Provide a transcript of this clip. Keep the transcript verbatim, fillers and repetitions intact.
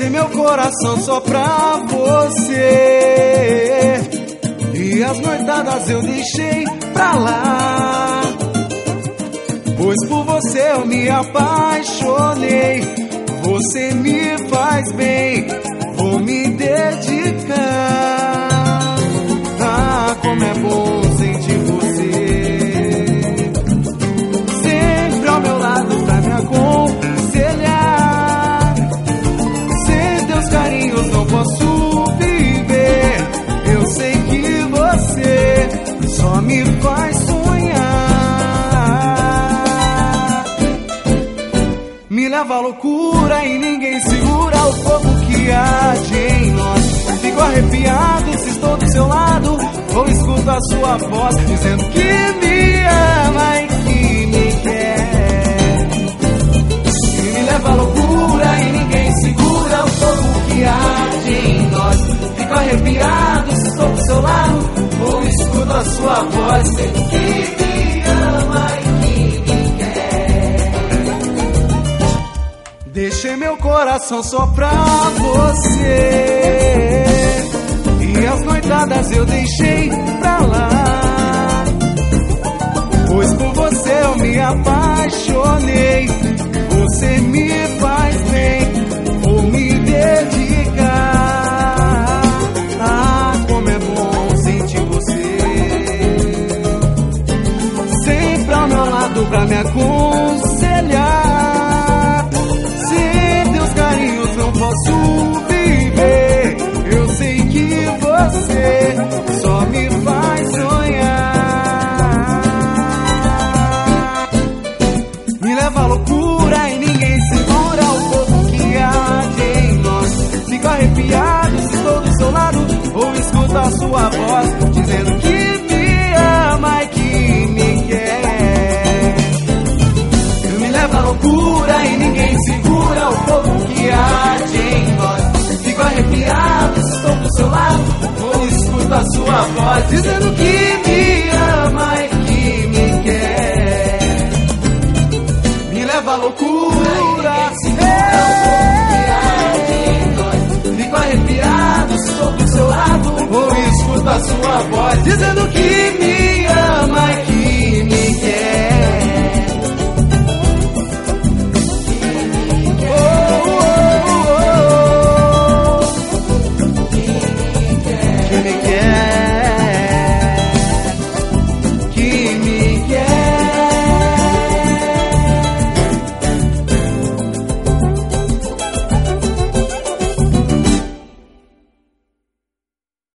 Deixei meu coração só pra você, e as noitadas eu deixei pra lá, pois por você eu me apaixonei. Você me faz bem, vou me dedicar. Ah, como é bom sentir você sempre ao meu lado pra me aconselhar. Sem teus carinhos não posso viver. Eu sei que você só me faz sonhar. Me leva à loucura e ninguém segura o fogo que arde em nós. Fico arrepiado se estou do seu lado, ou escuto a sua voz dizendo que me ama e que me quer. E me leva à loucura e ninguém segura o fogo que arde em nós. Fico arrepiado se estou do seu lado, ou escuto a sua voz dizendo que me ama e que me quer. Deixei meu coração só pra você, e as noitadas eu deixei pra lá, pois por você eu me apaixonei. Você me faz bem, vou me dedicar. Ah, como é bom sentir você sempre ao meu lado pra me aconselhar. Sem teus carinhos não posso viver. Eu sei que você só me faz sonhar. Me leva à loucura e ninguém segura o fogo que arde em nós. Fico arrepiado se estou do seu lado, ou escuto a sua voz dizendo que me ama e que me quer. Me leva à loucura e ninguém segura o fogo que arde em nós. Fico arrepiado se estou do seu lado, ou escuto a sua voz dizendo que me ama e que me quer. Me leva à loucura e ninguém segura o fogo que arde em nós. Fico arrepiado se estou do seu lado, ou escuto a sua voz dizendo que me ama e que